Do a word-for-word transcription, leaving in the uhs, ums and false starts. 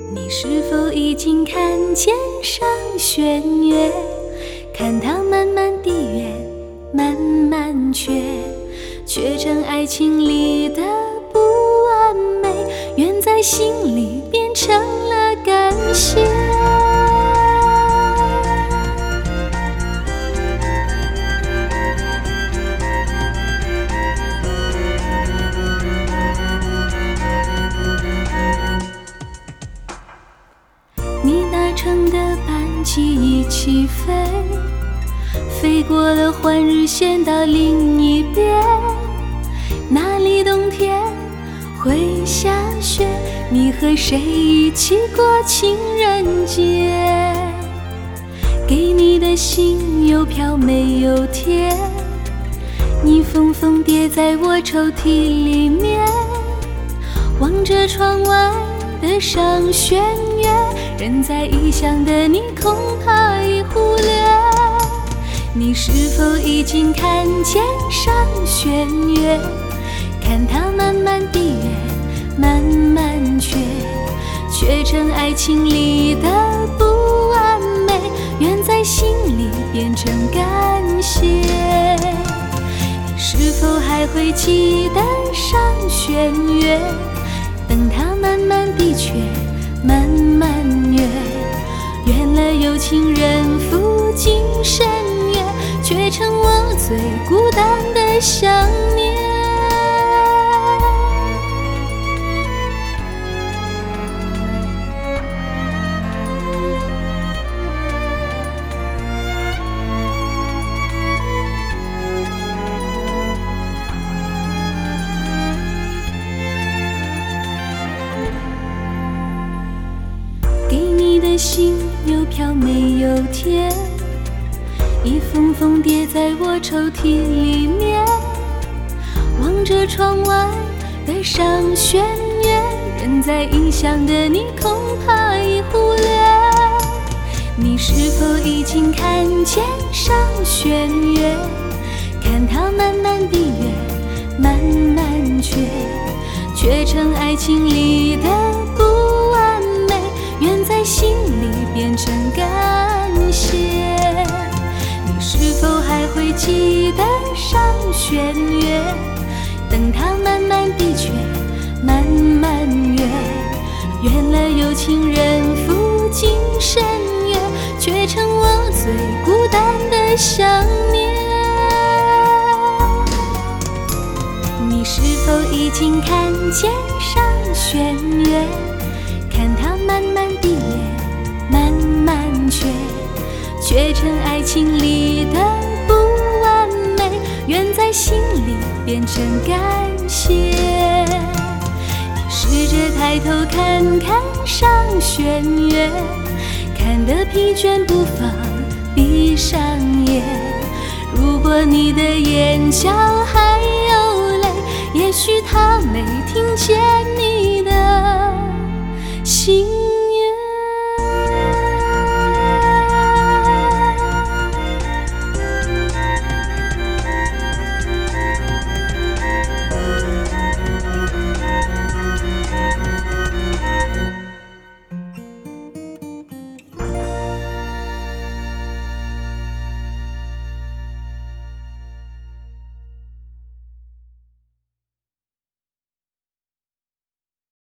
你是否已经看见上弦月？看它慢慢地圆，慢慢缺，缺成爱情里的不完美，愿在心里变成了感谢。你搭乘的班机已起飞，飞过了换日线到另一边，那里冬天会下雪，你和谁一起过情人节？给你的信邮票没有贴，你疯疯叠在我抽屉里面，望着窗外的上弦月，人在异乡的你恐怕已忽略。你是否已经看见上弦月？看它慢慢地圆，慢慢缺，缺成爱情里的不完美，愿在心里变成感谢。你是否还会记得上弦月？等它慢慢地缺，慢慢圆，圆了有情人赴今生约，却成我最孤单的想念。信邮票没有贴，一封封叠在我抽屉里面，望着窗外的上弦月，人在异乡的你恐怕已忽略。你是否已经看见上弦月？看它慢慢地圆，慢慢缺，缺成爱情里的不完美，愿在心里变成感谢。你是否还会记得上弦月？等它慢慢地缺，慢慢圆，圆了有情人赴今生约，却成我最孤单的想念。你是否已经看见上弦月？看它慢慢地圆，慢慢缺，缺成爱情里的不完美，愿在心里变成感谢。你试着抬头看看上弦月，看得疲倦不妨闭上眼。如果你的眼角还有泪，也许它没听